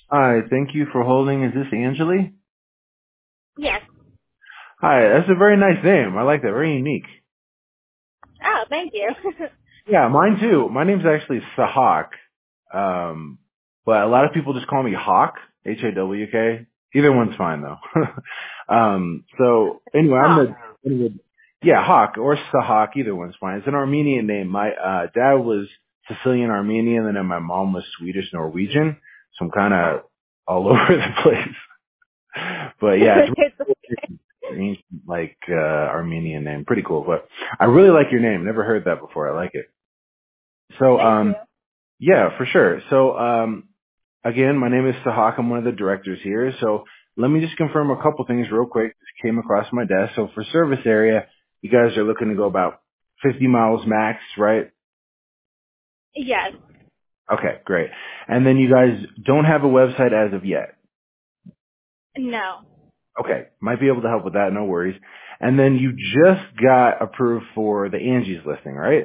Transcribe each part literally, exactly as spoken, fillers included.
Hi, thank you for holding. Is this Angeli? Yes. Hi, that's a very nice name. I like that. Very unique. Oh, thank you. Yeah, mine too. My name's actually Sahak. Um, but a lot of people just call me Hawk, H A W K. Either one's fine though. um, so anyway, I'm Hawk. the, anyway, yeah, Hawk or Sahak, either one's fine. It's an Armenian name. My, uh, dad was Sicilian Armenian and then my mom was Swedish Norwegian. So I'm kind of all over the place. But yeah, it's It's- ancient, like uh Armenian name. Pretty cool. But I really like your name. Never heard that before. I like it. So thank you. um yeah, for sure. So um again, my name is Sahak. I'm one of the directors here. So let me just confirm a couple things real quick. This came across my desk. So for service area, you guys are looking to go about fifty miles max, right? Yes. Okay, great. And then you guys don't have a website as of yet. No. Okay, might be able to help with that. No worries. And then you just got approved for the Angie's listing, right?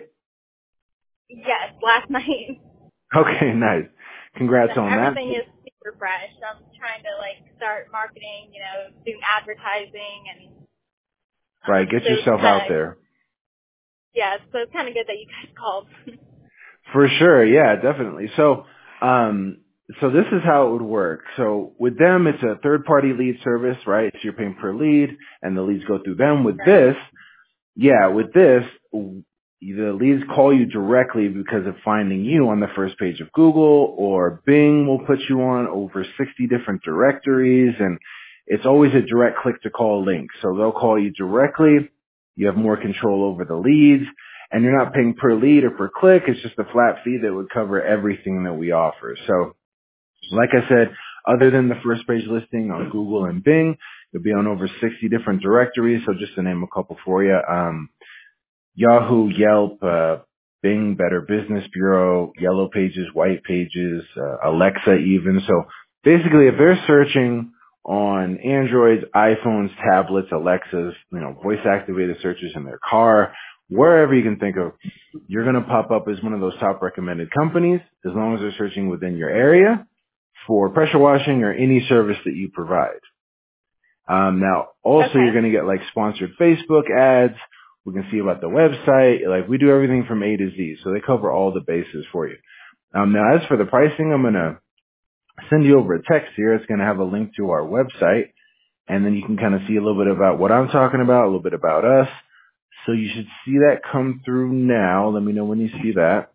Yes. Last night. Okay, nice. So Congrats on that. everything is super fresh. I'm trying to like start marketing, you know, doing advertising, and Right, um, get so it's yourself out kind of there. yeah. So it's kind of good that you guys called. For sure, yeah, definitely. So, um, so this is how it would work. So with them, it's a third-party lead service, right? So you're paying per lead, and the leads go through them. With Right. this, yeah, with this, w- the leads call you directly because of finding you on the first page of Google, or Bing will put you on over sixty different directories, and it's always a direct click to call link. So they'll call you directly. You have more control over the leads, and you're not paying per lead or per click. It's just a flat fee that would cover everything that we offer. So like I said, other than the first page listing on Google and Bing, you'll be on over sixty different directories. So just to name a couple for you, um, Yahoo, Yelp, uh, Bing, Better Business Bureau, Yellow Pages, White Pages, uh, Alexa even. So basically if they're searching on Androids, iPhones, tablets, Alexas, you know, voice activated searches in their car, wherever you can think of, you're going to pop up as one of those top recommended companies as long as they're searching within your area for pressure washing or any service that you provide. Um, now, also Okay. you're going to get like sponsored Facebook ads. We can see about the website. Like we do everything from A to Z. So they cover all the bases for you. Um, now as for the pricing, I'm going to send you over a text here. It's going to have a link to our website, and then you can kind of see a little bit about what I'm talking about, a little bit about us. So you should see that come through now. Let me know when you see that.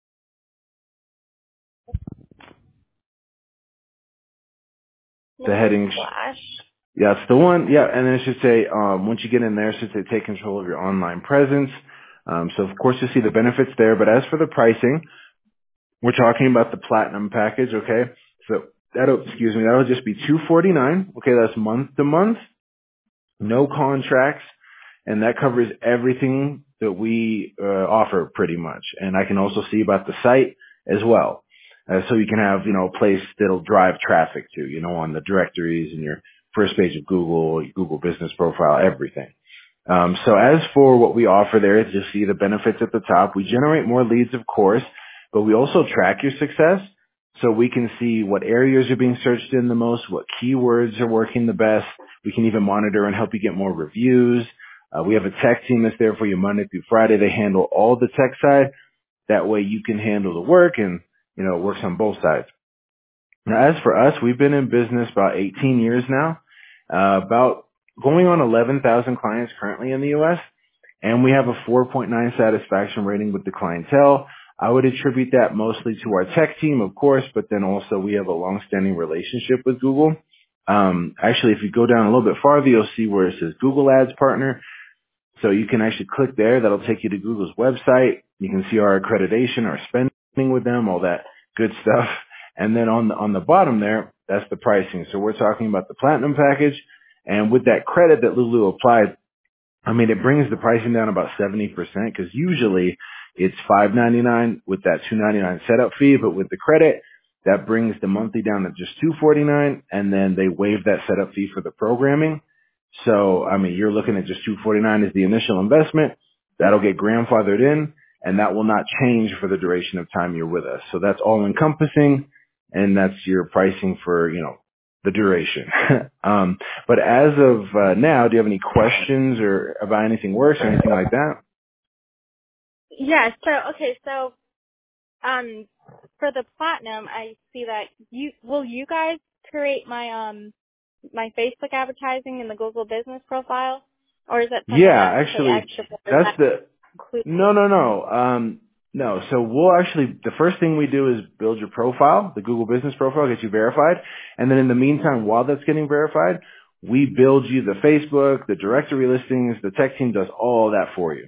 The Let me heading, flash. yeah, it's the one. Yeah, and then it should say, um, once you get in there, it should say take control of your online presence. Um, so of course you'll see the benefits there. But as for the pricing, we're talking about the platinum package, okay? So that'll, excuse me, that'll just be two forty-nine. Okay, that's month to month, no contracts, and that covers everything that we uh, offer pretty much. And I can also see about the site as well. Uh, so you can have, you know, a place that'll drive traffic to, you know, on the directories and your first page of Google, your Google business profile, everything. Um, so as for what we offer there, you see the benefits at the top. We generate more leads, of course, but we also track your success. So we can see what areas are being searched in the most, what keywords are working the best. We can even monitor and help you get more reviews. Uh, we have a tech team that's there for you Monday through Friday. They handle all the tech side. That way you can handle the work and, you know, it works on both sides. Now, as for us, we've been in business about eighteen years now, uh, about going on eleven thousand clients currently in the U S, and we have a four point nine satisfaction rating with the clientele. I would attribute that mostly to our tech team, of course, but then also we have a long-standing relationship with Google. Um, actually, if you go down a little bit farther, you'll see where it says Google Ads Partner. So you can actually click there. That'll take you to Google's website. You can see our accreditation, our spending with them, all that good stuff. And then on the, on the bottom there, that's the pricing. So we're talking about the platinum package. And with that credit that Lulu applied, I mean, it brings the pricing down about seventy percent because usually it's five ninety-nine with that two ninety-nine setup fee. But with the credit, that brings the monthly down to just two forty-nine, and then they waive that setup fee for the programming. So, I mean, you're looking at just two forty-nine as the initial investment. That'll get grandfathered in, and that will not change for the duration of time you're with us. So that's all encompassing, and that's your pricing for, you know, the duration. um, but as of uh, now, do you have any questions or about anything worse or anything like that? Yeah. So okay. So um, for the platinum, I see that you will you guys create my um my Facebook advertising and the Google business profile, or is that something I Yeah, have to pay actually, extra for? Does that's that the include? no, no, no. Um, no. So we'll actually the first thing we do is build your profile, the Google Business profile, get you verified, and then in the meantime, while that's getting verified, we build you the Facebook, the directory listings. The tech team does all that for you.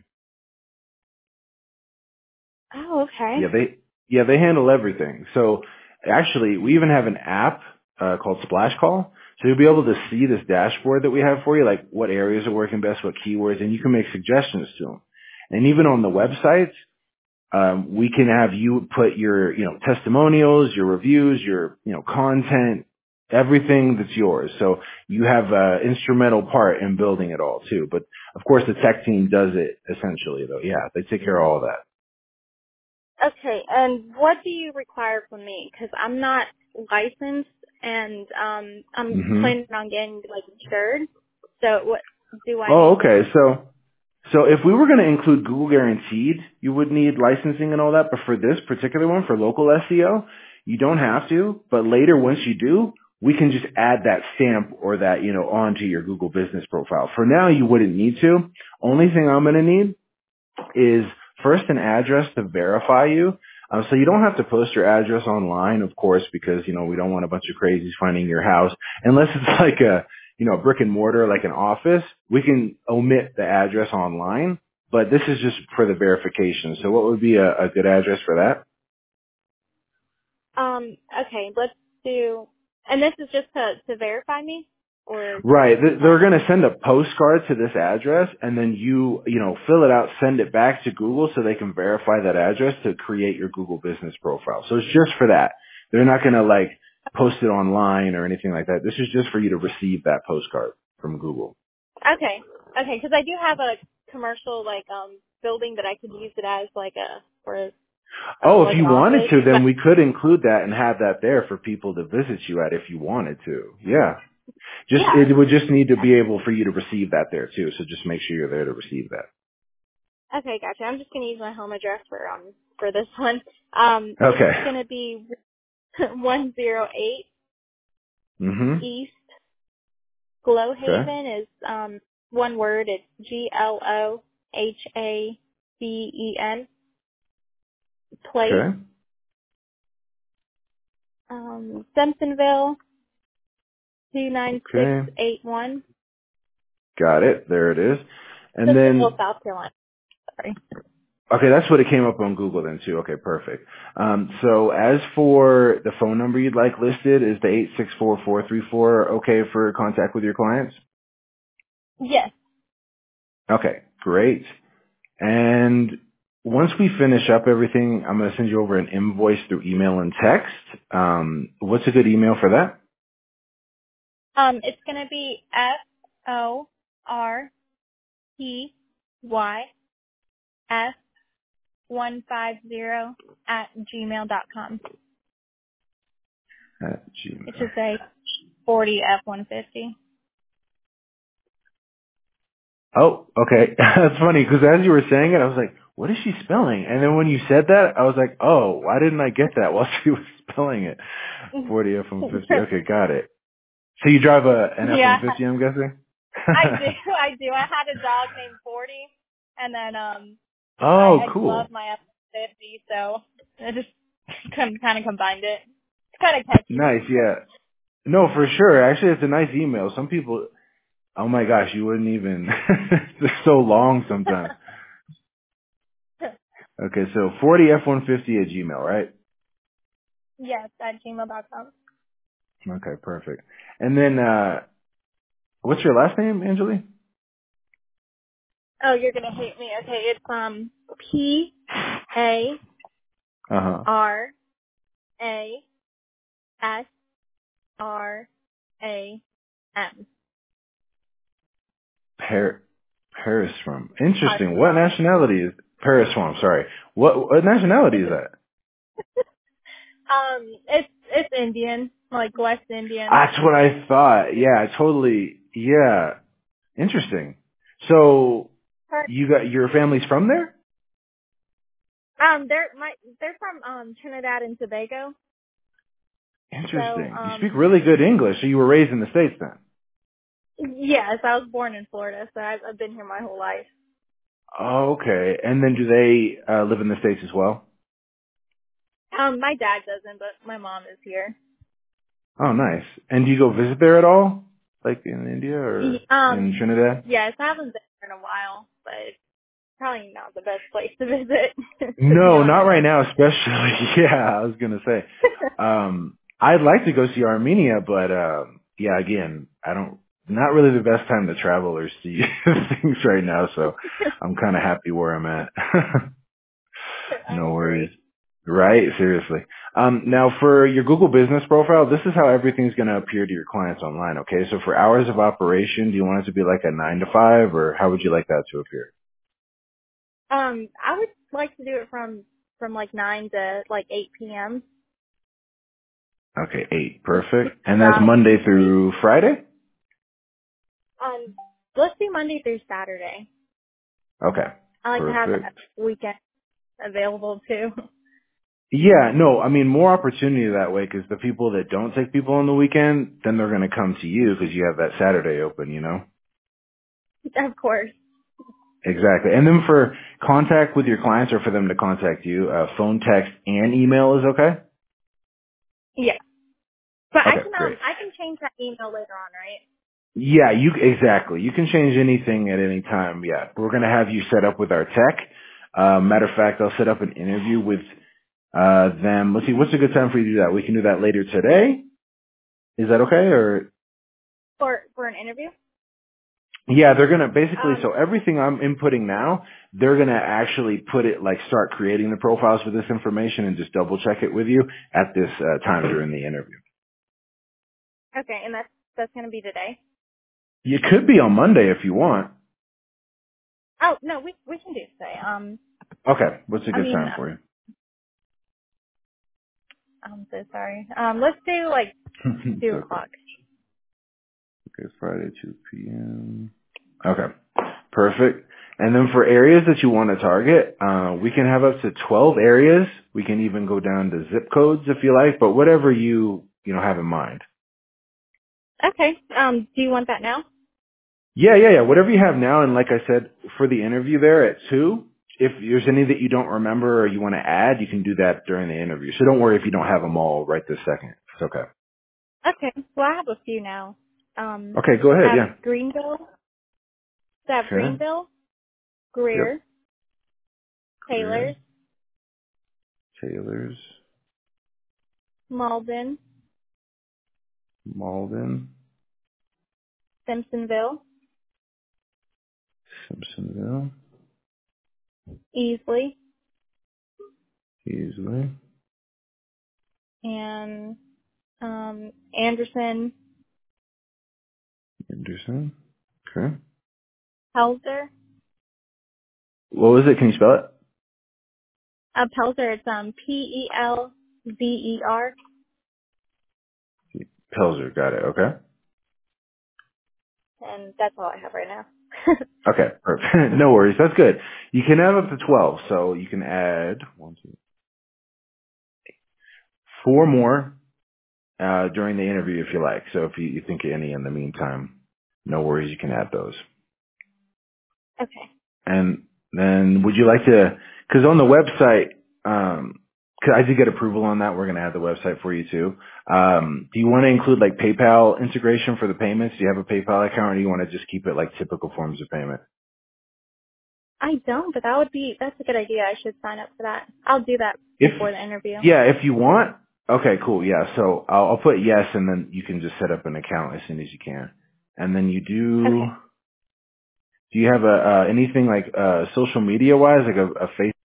Oh, okay. Yeah, they yeah they handle everything. So actually, we even have an app uh, called Splash Call. So you'll be able to see this dashboard that we have for you, like what areas are working best, what keywords, and you can make suggestions to them. And even on the websites, um, we can have you put your you know testimonials, your reviews, your you know content, everything that's yours. So you have an instrumental part in building it all too. But of course, the tech team does it essentially, though. Yeah, they take care of all that. Okay, and what do you require from me? Because I'm not licensed, and um, I'm hmm planning on getting like insured. So what do I Oh, need to? okay. So, so if we were going to include Google Guaranteed, you would need licensing and all that. But for this particular one, for local S E O, you don't have to. But later, once you do, we can just add that stamp or that, you know, onto your Google Business profile. For now, you wouldn't need to. Only thing I'm going to need is first an address to verify you. Um, so you don't have to post your address online, of course, because, you know, we don't want a bunch of crazies finding your house. Unless it's like a, you know, a brick and mortar, like an office, we can omit the address online, but this is just for the verification. So what would be a, a good address for that? Um, okay, let's do. And this is just to to verify me, or Right. Th- They're um. going to send a postcard to this address and then you, you know, fill it out, send it back to Google so they can verify that address to create your Google business profile. So it's just for that. They're not going to like post it online or anything like that. This is just for you to receive that postcard from Google. Okay, okay, because I do have a commercial like um building that I could use it as like a for um Oh, if like you an wanted office, to, but then we could include that and have that there for people to visit you at if you wanted to. Yeah. Just, yeah. it would just need to be able for you to receive that there too. So just make sure you're there to receive that. Okay, gotcha. I'm just gonna use my home address for um for this one. Um, it's Okay. gonna be one zero eight hmm East Okay. Glowhaven is um one word. It's G L O H A V E N Place, Okay. um, Simpsonville two nine six Okay. eight one. Got it. There it is. And Simpsonville, then, South Carolina. Sorry. okay, that's what it came up on Google then too. Okay, perfect. Um, so as for the phone number you'd like listed, is the eight six four, four three four okay for contact with your clients? Yes. Okay, great. And once we finish up everything, I'm going to send you over an invoice through email and text. Um, what's a good email for that? Um, it's gonna be F O R P Y S one five zero at gmail dot com. At It Gmail. should say forty F one fifty. Oh, okay. That's funny because as you were saying it, I was like, what is she spelling? And then when you said that, I was like, oh, why didn't I get that while she was spelling it? forty F one fifty. Okay, got it. So you drive a an F Yeah, one fifty, I'm guessing? I do. I do. I had a dog named Forty, and then um, I, Oh, I love cool. my F one fifty, so I just kind of combined it. It's kind of catchy. Nice, yeah. No, for sure. Actually, it's a nice email. Some people, oh my gosh, you wouldn't even, it's so long sometimes. Okay, so forty F one fifty at Gmail, right? Yes, at gmail dot com. Okay, perfect. And then, uh, what's your last name, Angeli? Oh, you're gonna hate me. Okay, it's um P A Uh-huh. R A S R A M. Par- Paris from. Hard to Interesting. What spell. nationality is Paris from? Sorry. What what nationality is that? Um, it's it's Indian, like West Indian. That's what I thought. Yeah, totally. Yeah. Interesting. So you got your family's from there? Um, they're my they're from um Trinidad and Tobago. So Interesting. You um, speak really good English. So you were raised in the States then? yes, I was born in Florida, so I've, I've been here my whole life. Oh, okay. And then do they uh, live in the States as well? Um, my dad doesn't, but my mom is here. Oh, nice. And do you go visit there at all? Like in India or Um, in Trinidad? yes, I haven't been here in a while, but it's probably not the best place to visit, to be No, not honest. right now, especially. Yeah, I was going to say. Um, I'd like to go see Armenia, but um, yeah, again, I don't, not really the best time to travel or see things right now, so I'm kind of happy where I'm at. I No worries. agree. Right? Seriously. Um, now for your Google business profile, this is how everything's going to appear to your clients online, okay? So for hours of operation, do you want it to be like a nine to five or how would you like that to appear? Um, I would like to do it from from like nine to like eight p.m. Okay, eight. Perfect. And that's About Monday through Friday? um, let's do Monday through Saturday. Okay. I like to have Perfect. a weekend available too. Yeah, no, I mean more opportunity that way because the people that don't take people on the weekend, then they're going to come to you because you have that Saturday open, you know? Of course. Exactly. And then for contact with your clients or for them to contact you, uh, phone, text, and email is okay? Yeah. But I Okay, can um great. I can change that email later on, right? Yeah, you exactly. You can change anything at any time. Yeah, we're gonna have you set up with our tech. Uh, matter of fact, I'll set up an interview with uh, them. Let's see, what's a good time for you to do that? We can do that later today. Is that okay? Or For for an interview. yeah, they're gonna basically. Um. So everything I'm inputting now, they're gonna actually put it like start creating the profiles for this information and just double check it with you at this uh, time during the interview. Okay, and that's that's gonna be today. You could be on Monday if you want. Oh no, we we can do today. Um. Okay, what's a I good mean, time for you? I'm so sorry. Um. Let's do like It's two okay. o'clock. Okay, Friday, two p.m. Okay, perfect. And then for areas that you want to target, uh, we can have up to twelve areas. We can even go down to zip codes if you like, but whatever you, you know, have in mind. Okay. Um. Do you want that now? Yeah, yeah, yeah. Whatever you have now. And like I said, for the interview there at two, if there's any that you don't remember or you want to add, you can do that during the interview. So don't worry if you don't have them all right this second. It's okay. Okay. Well, I have a few now. Um. Okay, go I ahead. have Yeah. Greenville. So I have Okay. Greenville, Yep. Greer, Greer, Taylor's, Taylor's, Malden, Malden, Simpsonville, Simpsonville, Easley, Easley, and um Anderson, Anderson. Okay. Pelzer. What was it? Can you spell it? Uh, Pelzer. It's um P E L Z E R, Pelzer. Got it. Okay. and that's all I have right now. Okay. Perfect. No worries. That's good. You can have up to twelve, so you can add one, two, four more uh, during the interview if you like. So if you, you think of any in the meantime, no worries. You can add those. Okay. And then would you like to, because on the website, um 'cause I did get approval on that. We're going to add the website for you too. Um, do you want to include like PayPal integration for the payments? Do you have a PayPal account or do you want to just keep it like typical forms of payment? I don't, but that would be that's a good idea. I should sign up for that. I'll do that If, before the interview. yeah, if you want. Okay, cool. Yeah. So I'll, I'll put yes and then you can just set up an account as soon as you can. And then you do, Okay. do you have a, uh, anything like, uh, social media wise, like a, a face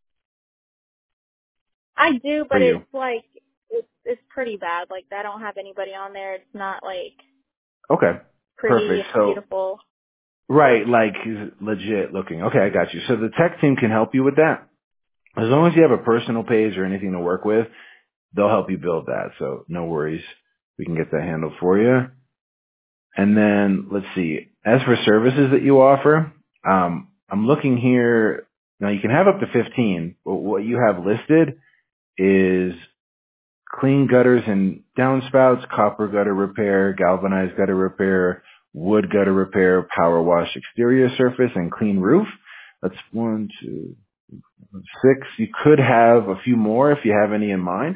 I do, for but you? it's like it's it's pretty bad. Like I don't have anybody on there. It's not like Okay. pretty Perfect. and So beautiful. right, like legit looking. Okay, I got you. So the tech team can help you with that. As long as you have a personal page or anything to work with, they'll help you build that. So no worries. We can get that handled for you. And then let's see. As for services that you offer, um, I'm looking here. Now you can have up to fifteen, but what you have listed is clean gutters and downspouts, copper gutter repair, galvanized gutter repair, wood gutter repair, power wash exterior surface, and clean roof. That's one, two, six. You could have a few more if you have any in mind.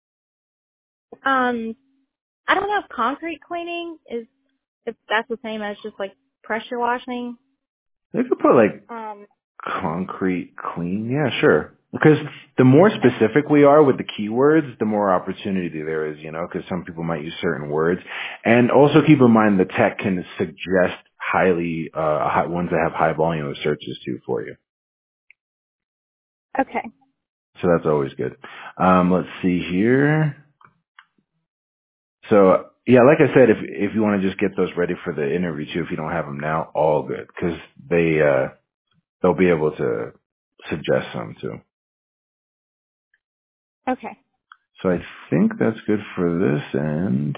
Um, I don't know if concrete cleaning is if that's the same as just like pressure washing. You could put like Um, concrete clean. Yeah, sure. Because the more specific we are with the keywords, the more opportunity there is, you know, because some people might use certain words. And also keep in mind the tech can suggest highly, uh, high, ones that have high volume of searches too for you. okay. So that's always good. Um, let's see here. So yeah, like I said, if, if you want to just get those ready for the interview too, if you don't have them now, all good. Cause they, uh, they'll be able to suggest some too. Okay. So I think that's good for this end.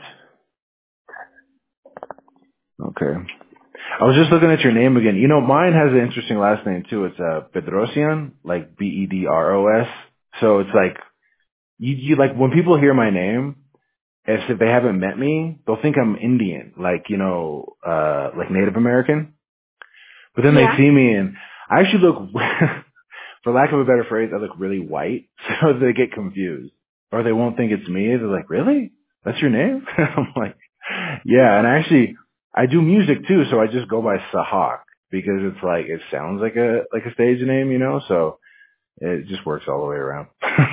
Okay. I was just looking at your name again. You know, mine has an interesting last name too. It's uh, Bedrosian, like B E D R O S. So it's like, you, you like, when people hear my name, as if they haven't met me, they'll think I'm Indian, like, you know, uh, like Native American. But then they Yeah. see me and I actually look, for lack of a better phrase, I look really white. So they get confused. Or they won't think it's me. They're like, really? That's your name? I'm like, yeah. And actually, I do music too, so I just go by Sahak because it's like, it sounds like a, like a stage name, you know? So it just works all the way around.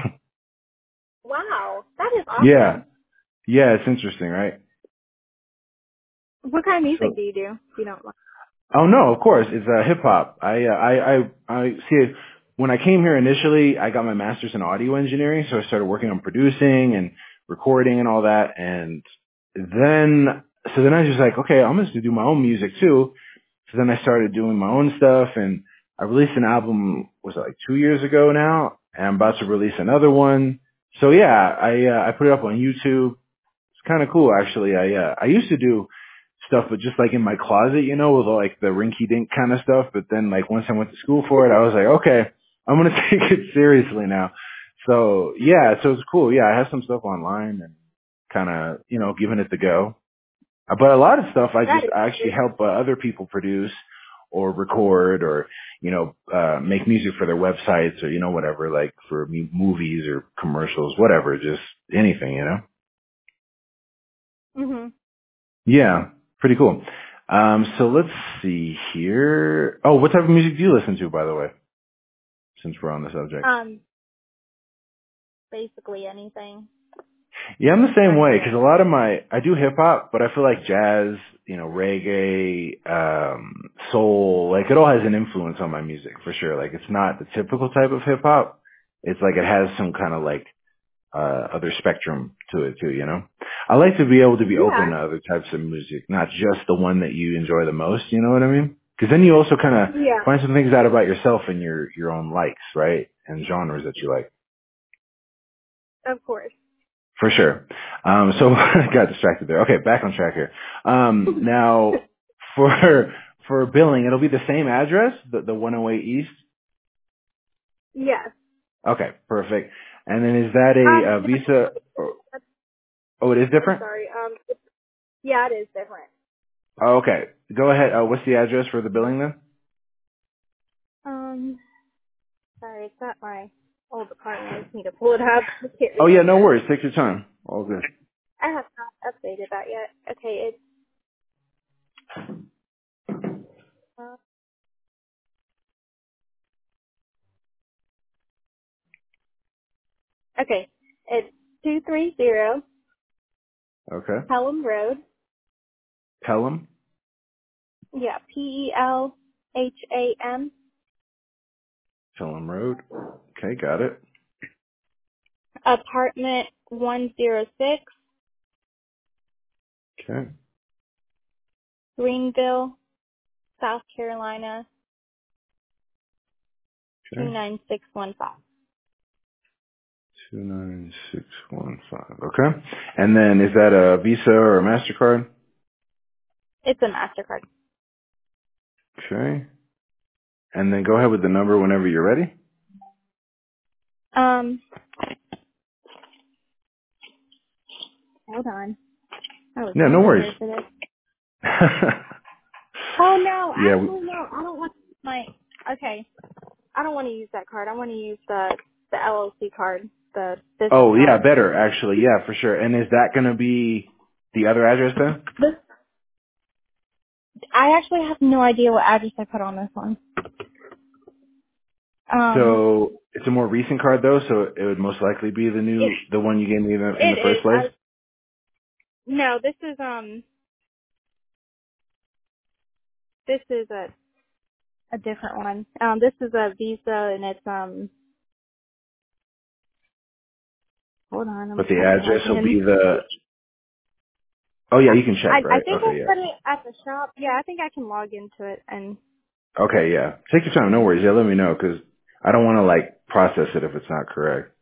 Wow, that is Yeah. awesome. Yeah, it's interesting, right? What kind of music So, do you do? If you don't mind. oh no, of course, it's uh, hip hop. I, uh, I, I, I see. When I came here initially, I got my master's in audio engineering, so I started working on producing and recording and all that. And then, so then I was just like, okay, I'm just gonna do my own music too. So then I started doing my own stuff, and I released an album. Was it like two years ago now? And I'm about to release another one. So yeah, I uh, I put it up on YouTube. It's kind of cool, actually. I uh, I used to do stuff, but just like in my closet, you know, with like the rinky dink kind of stuff. But then, like once I went to school for it, I was like, okay, I'm gonna take it seriously now. So yeah, so it's cool. Yeah, I have some stuff online and kind of you know giving it the go. Uh, But a lot of stuff I That just is I actually great. help uh, other people produce or record or you know uh make music for their websites or you know whatever, like for mu- movies or commercials, whatever, just anything, you know. Mhm. Yeah, pretty cool. Um, so let's see here. Oh, what type of music do you listen to, by the way? Since we're on the subject. Um, basically anything. Yeah, I'm the same Trying way to. because a lot of my I do hip hop, but I feel like jazz, you know, reggae, um, soul, like it all has an influence on my music for sure. Like it's not the typical type of hip hop. It's like it has some kind of like uh other spectrum to it too, you know. I like to be able to be open Yeah. to other types of music, not just the one that you enjoy the most, you know what I mean? Because then you also kind of Yeah. find some things out about yourself and your your own likes, right? And genres that you like. Of course. For sure. Um so I got distracted there. Okay, back on track here. Um now for for billing, it'll be the same address, the the one oh eight East. Yes. Okay, perfect. And then is that a, Um. uh Visa or, oh, it is I'm different? sorry. Um. Yeah, it is different. Oh, okay. Go ahead. Uh, what's the address for the billing then? Um. Sorry, it's not my old apartment. I just need to pull it up. I can't Oh read yeah, it no yet. worries. Take your time. All good. I have not updated that yet. Okay. It's. Uh, okay. It's two three zero Okay. Pelham Road. Pelham. Yeah. P E L H A M. Pelham Road. Okay, got it. Apartment one zero six. Okay. Greenville, South Carolina, two Okay. nine six one five. Two nine six one five. Okay. And then is that a Visa or a MasterCard? It's a MasterCard. Okay. And then go ahead with the number whenever you're ready. Um, hold on. I was Yeah, not no worries. prepared for this. Oh no, yeah. We, actually no, I don't want my, okay. I don't want to use that card. I want to use the, the L L C card, the business oh, yeah, card. better actually. Yeah, for sure. And is that going to be the other address then? This, I actually have no idea what address I put on this one. Um, So it's a more recent card though, so it would most likely be the it, new, the one you gave me in the, in the it first is, place. I, no, this is, um, this is a, a different one. Um, this is a Visa and it's, um, hold on, I'm But the trying to log address will in. be the. Oh yeah, you can I, check, I right? think Okay, I yeah. put it at the shop. Yeah, I think I can log into it and, Okay, yeah. Take your time, no worries. Yeah, let me know because I don't want to like process it if it's not correct.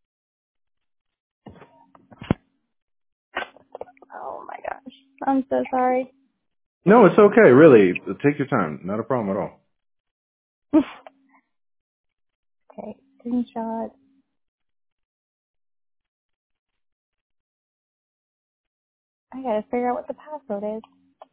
oh my gosh. I'm so sorry. No, it's okay, really. Take your time, not a problem at all. Okay, screenshot. I gotta figure out what the password is.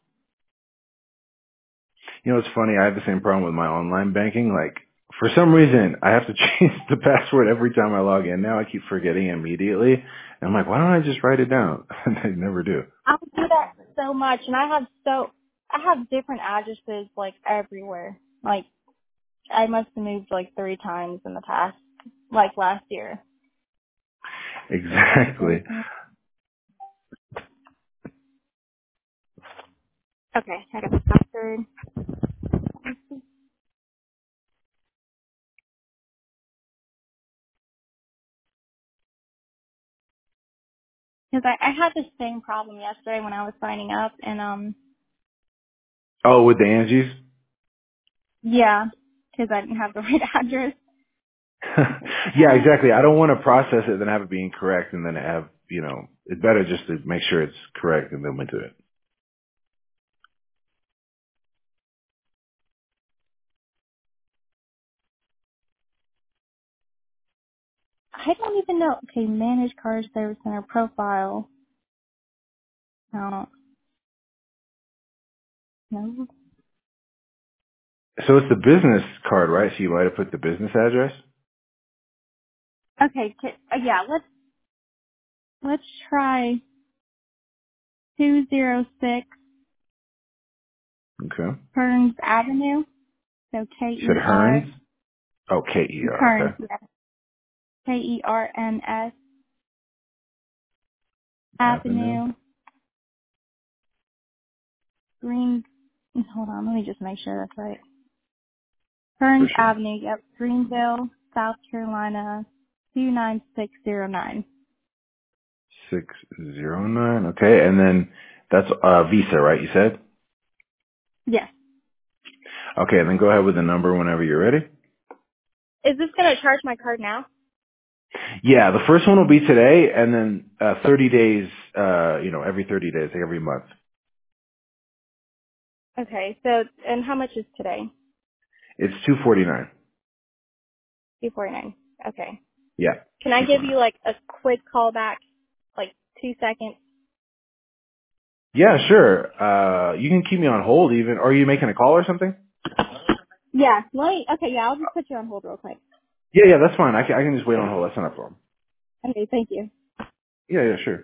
You know, it's funny. I have the same problem with my online banking. Like, for some reason, I have to change the password every time I log in. Now I keep forgetting immediately. And I'm like, why don't I just write it down? And I never do. I do that so much, and I have so I have different addresses like everywhere. Like I must have moved like three times in the past, like last year. Exactly. Okay, I got the password. Because I, I had the same problem yesterday when I was signing up, and um, Oh, with the Angie's? yeah, because I didn't have the right address. Yeah, exactly. I don't want to process it and then have it be incorrect and then have, you know, it's better just to make sure it's correct and then we do it. I don't even know. Okay, manage card service center profile. No, no. So it's the business card, right? So you might have put the business address? Okay, t- uh, yeah. Let's let's try two zero six Okay. Kearns Avenue. So K You said E R Hearns? Oh, K E R, Kearns, okay. yeah. K E R N S Avenue? Avenue, Green. Hold on, let me just make sure that's right. For Kearns sure. Avenue, yep, Greenville, South Carolina, two nine six zero nine. six zero nine, okay. And then that's uh, Visa, right, you said? Yes. Okay, then go ahead with the number whenever you're ready. Is this gonna charge my card now? Yeah, the first one will be today and then uh, thirty days, uh, you know, every thirty days, like every month. Okay, so and how much is today? It's two forty-nine. Two forty nine. Okay. Yeah, Can I give you two forty-nine. like a quick call back, like two seconds? Yeah, sure. Uh, you can keep me on hold even. Are you making a call or something? Yeah. Let me. Okay. Yeah. I'll just put you on hold real quick. Yeah, yeah, that's fine. I can, I can just wait on hold. That's not a problem. Okay. Thank you. Yeah, yeah, sure.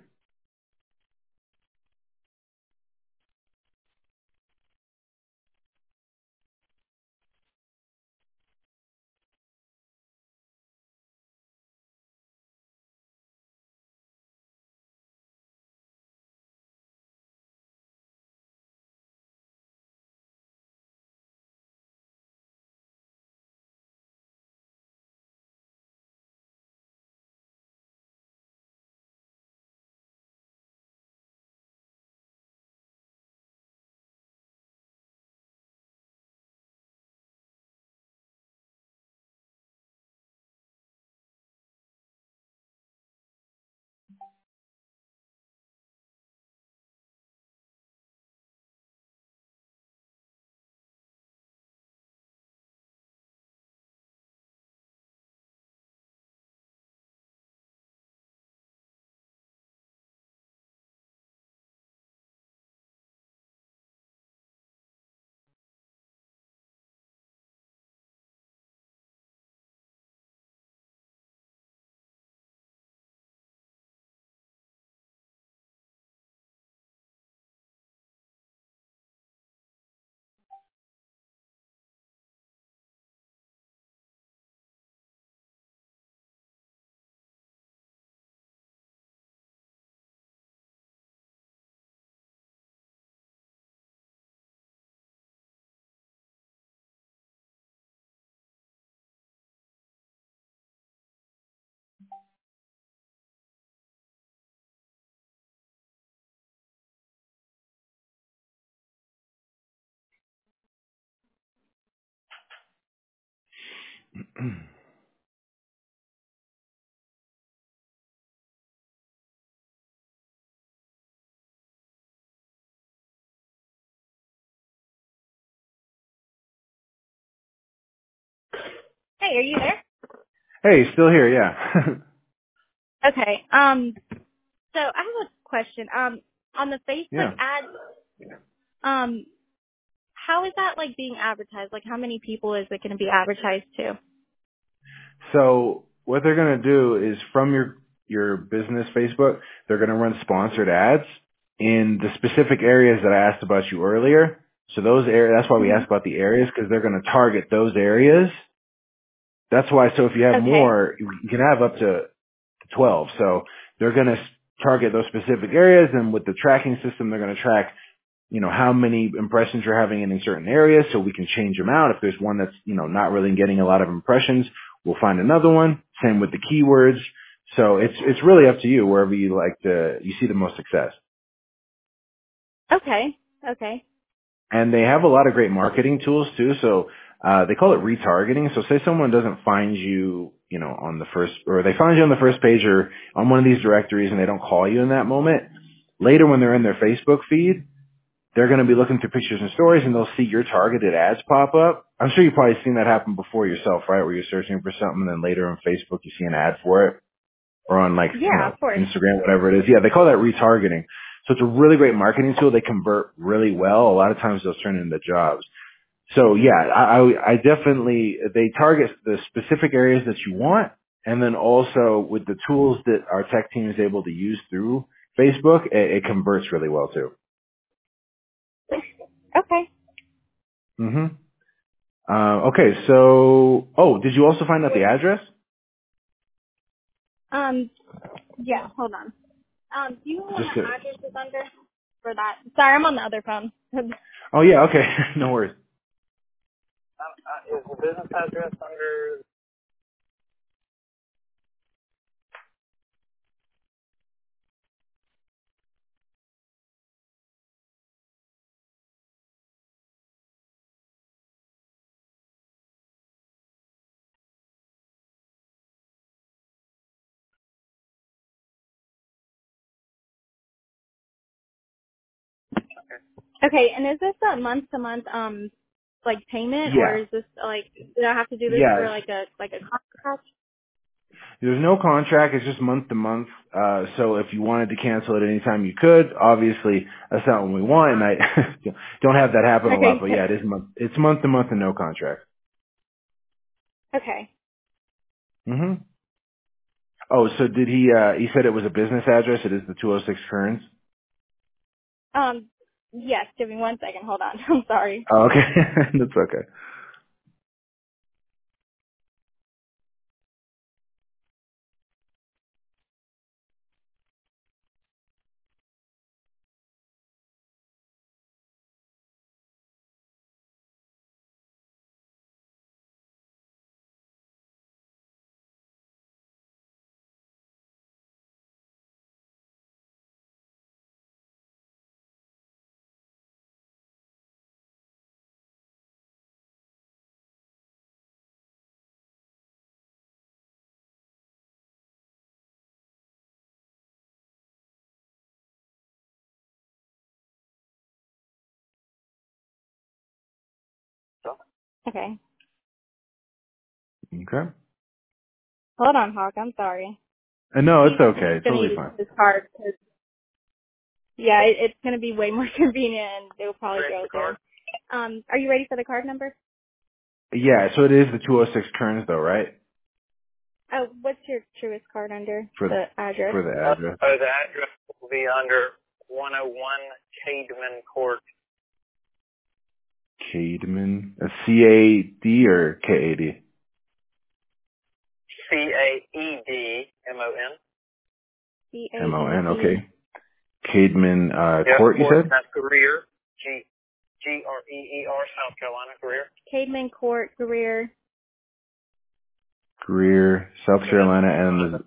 Hey, are you there? Hey, still here, yeah. Okay. Um. So I have a question. Um. On the Facebook Yeah. ad, um, how is that like being advertised? Like, how many people is it going to be advertised to? So what they're going to do is from your your business Facebook, they're going to run sponsored ads in the specific areas that I asked about you earlier. So those areas, that's why we hmm asked about the areas, because they're going to target those areas. That's why, so if you have Okay. more, you can have up to twelve. So they're going to target those specific areas, and with the tracking system, they're going to track, you know, how many impressions you're having in certain areas, so we can change them out. If there's one that's, you know, not really getting a lot of impressions, we'll find another one. Same with the keywords. So it's it's really up to you wherever you like to you see the most success. Okay. Okay. And they have a lot of great marketing tools too. So uh, they call it retargeting. So say someone doesn't find you, you know, on the first, or they find you on the first page or on one of these directories, and they don't call you in that moment. Later, when they're in their Facebook feed, they're going to be looking through pictures and stories, and they'll see your targeted ads pop up. I'm sure you've probably seen that happen before yourself, right? Where you're searching for something, and then later on Facebook you see an ad for it, or on like, you Yeah, know, of course. Instagram, whatever it is. Yeah, they call that retargeting. So it's a really great marketing tool. They convert really well. A lot of times they'll turn into jobs. So yeah, I, I, I definitely, they target the specific areas that you want. And then also with the tools that our tech team is able to use through Facebook, it, it converts really well too. Okay. hmm Uh, okay, so, oh, did you also find out the address? Um. Yeah. Hold on. Um. Do you know what Just my to, address is under for that? Sorry, I'm on the other phone. oh yeah, okay, no worries. Uh, is the business address under? Okay. And is this a month to month um like payment, or Yeah, is this like do I have to do this for yes. like a like a contract? There's no contract, it's just month to month. Uh, so if you wanted to cancel at any time, you could. Obviously, that's not what we want, and I don't have that happen a lot, Okay. but yeah, it is month, it's month to month and no contract. Okay. hmm Oh, so did he, uh, he said it was a business address, it is the two oh six Kearns? Um. Yes. Give me one second. Hold on. I'm sorry. Oh, okay, that's okay. Okay. Okay. Hold on, Hawk. I'm sorry. Uh, no, it's He's okay, he's gonna totally use fine. his card. 'Cause, yeah, it, it's gonna be way more convenient, and they'll probably Ready go the through. card? Um. Are you ready for the card number? Yeah, so it is the two oh six Kearns though, right? Oh, what's your truest card under For, the address? for the Uh, address. oh, the address will be under one oh one Cademan Court. Cademan. A C A D or K A D? C A E D M O N. C A M O E N, D. okay. Cademan, uh, Yep. Court, you Court. said? That's Greer. G G R E E R, South Carolina. Greer. Cademan Court, Greer, Greer, South two nine Carolina, six and five. the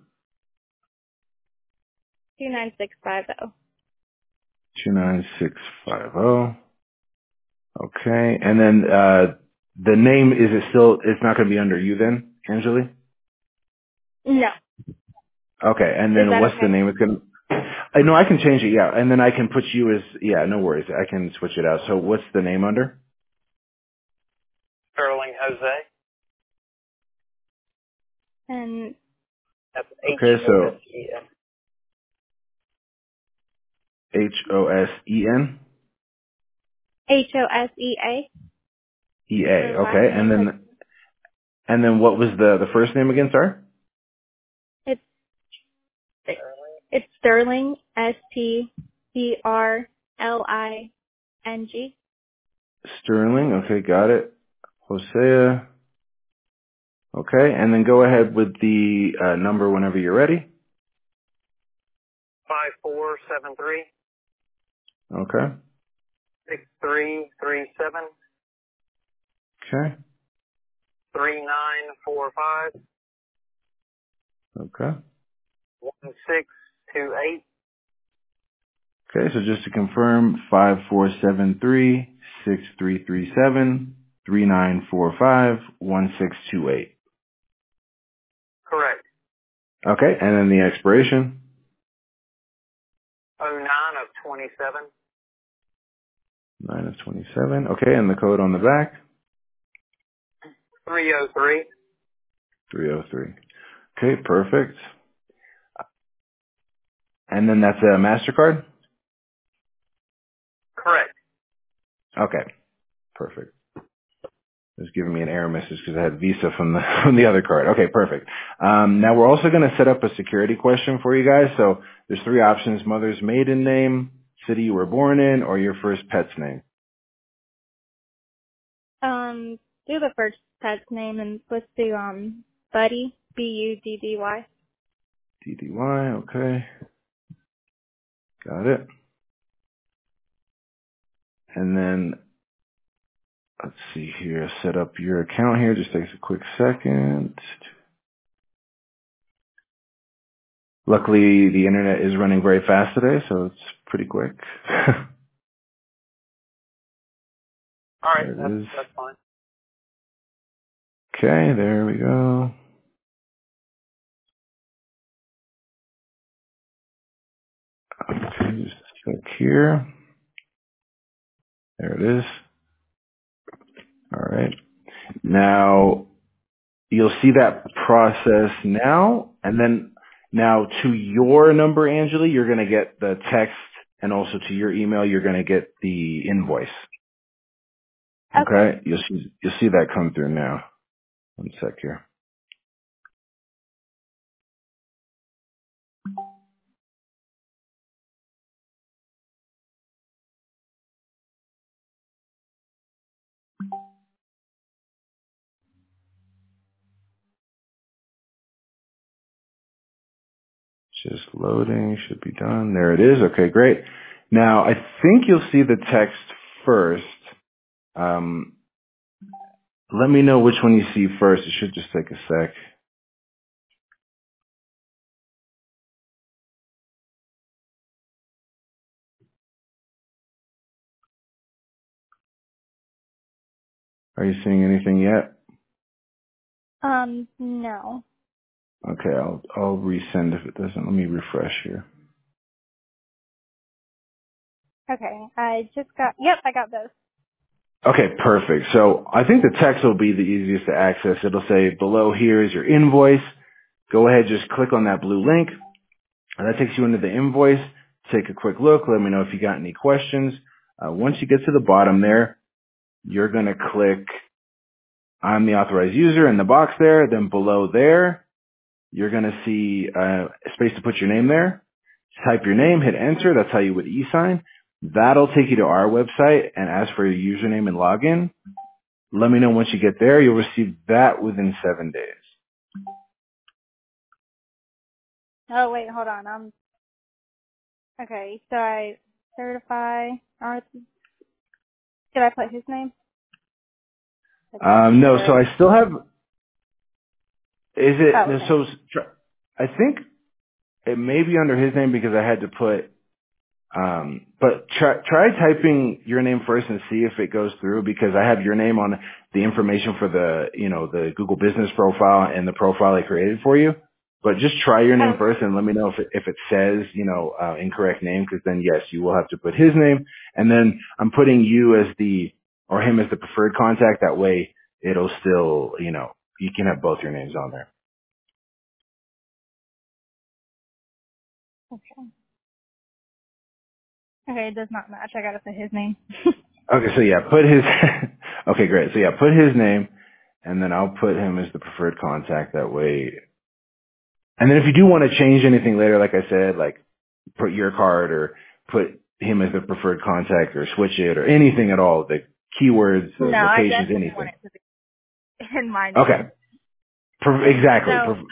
two nine six five zero. two nine six five zero. Okay. And then, uh, the name, is it still, it's not going to be under you then, Angeli? No. Okay, and Is then that what's the okay? name? It's going to, I know I can change it, yeah, and then I can put you as, yeah, no worries, I can switch it out. So what's the name under? Sterling Jose. And That's Okay, H O S so E N. H O S E N H O S E A E for A. last Okay, and name. Like then and then what was the the first name again? Sorry. it's it's Sterling, S T E R L I N G. Sterling. Okay, got it. Hosea. Okay, and then go ahead with the uh, number whenever you're ready. Five four seven three Okay. six three three seven Okay. three nine four five Okay. one six two eight. Okay. So just to confirm, five four seven three six three three seven three nine four five one six two eight. Correct. Okay, and then the expiration. Oh nine of twenty seven. Nine of twenty-seven. Okay, and the code on the back. Three oh three. Three oh three. Okay, perfect. And then that's a MasterCard? Correct. Okay, perfect. It's giving me an error message because I had Visa from the from the other card. Okay, perfect. Um, now we're also going to set up a security question for you guys. So there's three options: mother's maiden name, city you were born in, or your first pet's name. Um, do the first pet's name and let's do um Buddy, B U D D Y. D D Y. Okay, got it. And then let's see here. Set up your account here. Just takes a quick second. Luckily, the internet is running very fast today, so it's pretty quick. All right. There That's it is. that's fine. Okay, there we go. Okay, just check here. There it is. All right. Now, you'll see that process now, and then now to your number, Angela, you're going to get the text, and also to your email, you're going to get the invoice. Okay. Okay? You'll see, you'll see that come through now. One sec here. Just loading, should be done. There it is. Okay, great. Now, I think you'll see the text first. Um, let me know which one you see first. It should just take a sec. Are you seeing anything yet? Um, no. Okay, I'll I'll resend if it doesn't. Let me refresh here. Okay. I just got yep, I got those. Okay, perfect. So I think the text will be the easiest to access. It'll say below here is your invoice. Go ahead, just click on that blue link, and that takes you into the invoice. Take a quick look. Let me know if you got any questions. Uh, once you get to the bottom there, you're gonna click I'm the authorized user in the box there. Then below there, you're going to see uh, a space to put your name there. Type your name, hit enter. That's how you would e-sign. That'll take you to our website and ask for your username and login. Let me know once you get there. You'll receive that within seven days. Oh wait, hold on. Um okay, so I certify or did I put his name? I think Um, no, so right. I still have, is it, Oh, no, okay. so I think it may be under his name because I had to put Um, but try, try typing your name first and see if it goes through, because I have your name on the information for the, you know, the Google business profile and the profile I created for you. But just try your name Oh, first and let me know if it, if it says, you know, uh, incorrect name, because then yes, you will have to put his name. And then I'm putting you as the, or him as the preferred contact. That way it'll still, you know, you can have both your names on there. okay. Okay, it does not match. I gotta put his name. Okay, so yeah, put his, okay, great. So yeah, put his name, and then I'll put him as the preferred contact. That way, and then if you do want to change anything later, like I said, like put your card or put him as the preferred contact or switch it or anything at all, the keywords, the No, I locations, definitely want anything. it to be in my Okay, name. per- exactly. So, Per-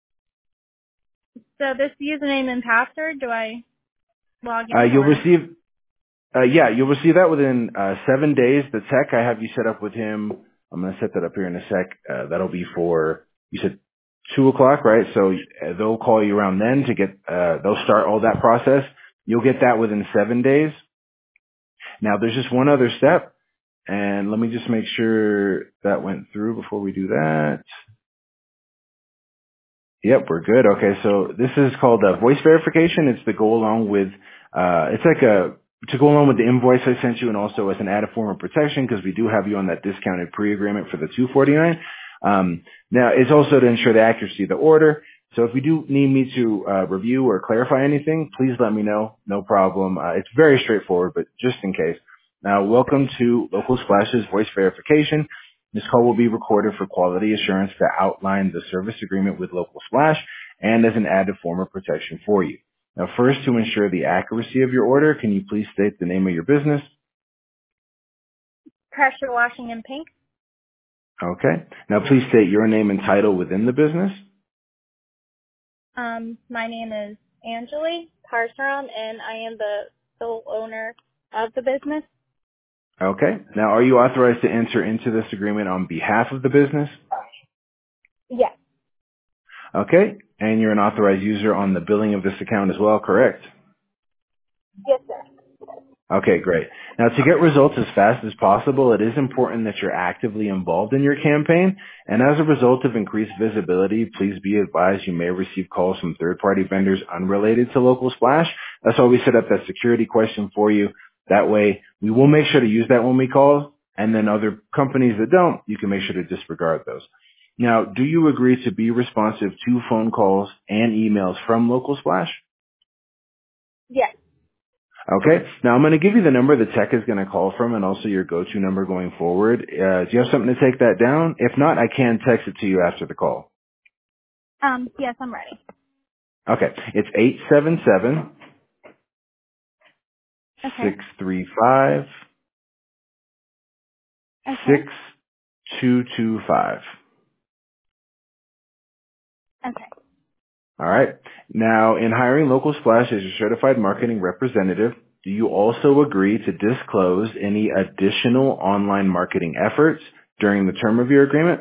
so this username and password, do I log uh, in you'll or? receive, uh, yeah, you'll receive that within uh, seven days. The tech I have you set up with him, I'm going to set that up here in a sec. Uh, that'll be for, you said two o'clock, right? So uh, they'll call you around then to get, uh, they'll start all that process. You'll get that within seven days. Now there's just one other step, and let me just make sure that went through before we do that. Yep, we're good. Okay, so this is called uh, voice verification. It's to go along with, uh, it's like a, to go along with the invoice I sent you, and also as an added form of protection, because we do have you on that discounted pre-agreement for the two forty-nine. Um, now, it's also to ensure the accuracy of the order. So if you do need me to uh, review or clarify anything, please let me know. No problem. Uh, it's very straightforward, but just in case. Now, welcome to Local Splash's voice verification. This call will be recorded for quality assurance to outline the service agreement with Local Splash and as an added form of protection for you. Now, first, to ensure the accuracy of your order, can you please state the name of your business? Pressure washing in pink. Okay. Now, please state your name and title within the business. Um, my name is Angeli Parsaram, and I am the sole owner of the business. Okay. Now, are you authorized to enter into this agreement on behalf of the business? Yes. Okay. And you're an authorized user on the billing of this account as well, correct? Yes, sir. Okay, great. Now, to get results as fast as possible, it is important that you're actively involved in your campaign. And as a result of increased visibility, please be advised you may receive calls from third-party vendors unrelated to Local Splash. That's why we set up that security question for you. That way, we will make sure to use that when we call. And then other companies that don't, you can make sure to disregard those. Now, do you agree to be responsive to phone calls and emails from Local Splash? Yes. Okay. Now I'm going to give you the number the tech is going to call from and also your go-to number going forward. Uh, do you have something to take that down? If not, I can text it to you after the call. Um, yes, I'm ready. Okay. It's eight seven seven, Okay. six three five, Okay. six two two five. Okay. All right. Now, in hiring Local Splash as your certified marketing representative, do you also agree to disclose any additional online marketing efforts during the term of your agreement?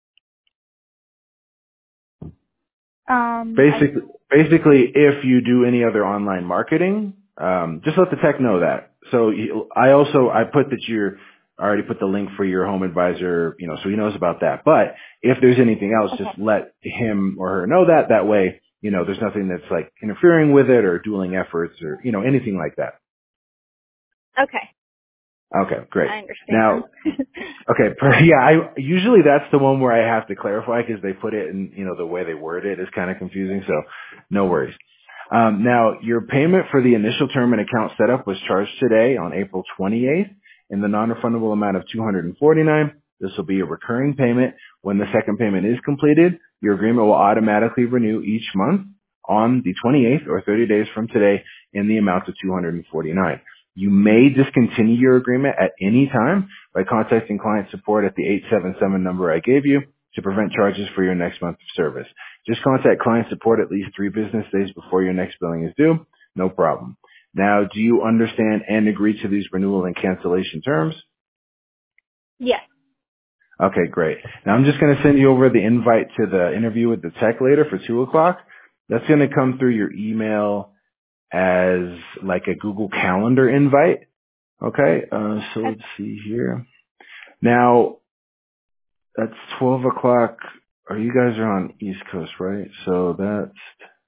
Um, I, Basically, basically, if you do any other online marketing, um, just let the tech know that. So you- I also I put that you're I already put the link for your home advisor, you know, so he knows about that. But if there's anything else, okay. just let him or her know that. That way, you know, there's nothing that's like interfering with it or dueling efforts or you know anything like that. Okay. Okay, great. I understand. Now, okay, per, yeah, I usually that's the one where I have to clarify because they put it in, you know, the way they word it is kind of confusing. So, no worries. Um, now, your payment for the initial term and account setup was charged today on April twenty-eighth in the non-refundable amount of two hundred forty-nine dollars. This will be a recurring payment. When the second payment is completed, your agreement will automatically renew each month on the twenty-eighth or thirty days from today in the amount of two hundred forty-nine dollars. You may discontinue your agreement at any time by contacting client support at the eight seven seven number I gave you to prevent charges for your next month of service. Just contact client support at least three business days before your next billing is due. No problem. Now, do you understand and agree to these renewal and cancellation terms? Yes. Okay, great. Now I'm just going to send you over the invite to the interview with the tech later for two o'clock. That's going to come through your email. as like a Google Calendar invite. Okay, uh, so Okay. let's see here. Now, that's twelve o'clock. Are you guys are on East Coast, right? So that's,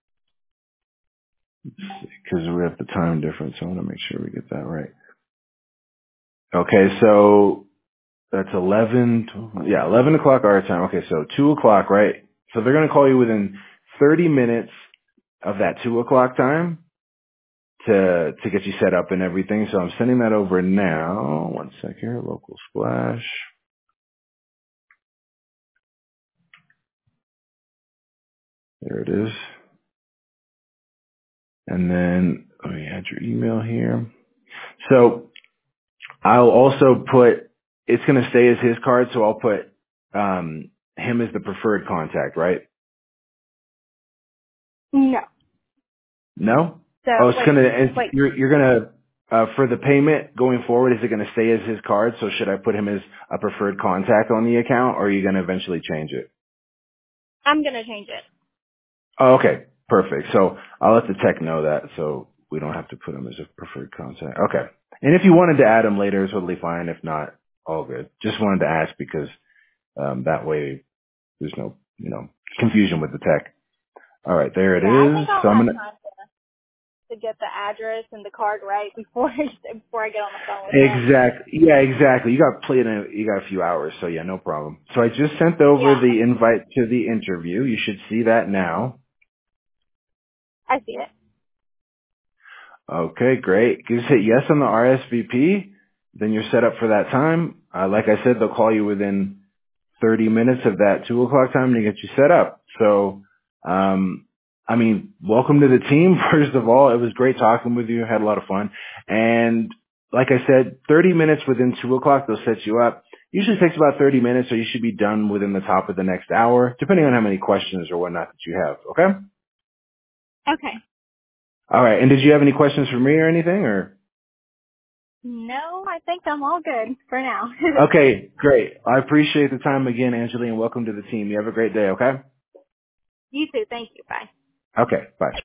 because we have the time difference, so I want to make sure we get that right. Okay, so that's eleven, twelve, yeah, eleven o'clock our time. Okay, so two o'clock, right? So they're going to call you within thirty minutes of that two o'clock time to to get you set up and everything. So I'm sending that over now. One sec here, local splash. There it is. And then let me add your email here. So I'll also put, it's going to stay as his card, so I'll put um, him as the preferred contact, right? No. No? So Oh, it's like going to, like you're, you're going to, uh, for the payment going forward, is it going to stay as his card? So should I put him as a preferred contact on the account, or are you going to eventually change it? I'm gonna change it. Oh, okay. Perfect. So I'll let the tech know that so we don't have to put him as a preferred contact. Okay. And if you wanted to add him later, it's totally fine. If not, all good. Just wanted to ask because um, that way there's no, you know, confusion with the tech. All right. There Yeah, I it think is. I'll So I'm have going to, time to, to get the address and the card right before before I get on the phone with him. exactly. Yeah, exactly. You got played in a, you got a few hours. So yeah, no problem. So I just sent over Yeah, the invite to the interview. You should see that now. I see it. Okay, great. Just hit yes on the R S V P. Then you're set up for that time. Uh, like I said, they'll call you within thirty minutes of that two o'clock time to get you set up. So, um, I mean, welcome to the team. First of all, it was great talking with you. Had a lot of fun. And like I said, thirty minutes within two o'clock, they'll set you up. Usually takes about thirty minutes, so you should be done within the top of the next hour, depending on how many questions or whatnot that you have. Okay? Okay. All right. And did you have any questions for me or anything, or? No, I think I'm all good for now. Okay, great. I appreciate the time again, Angela, and welcome to the team. You have a great day, okay? You too. Thank you. Bye. Okay, bye.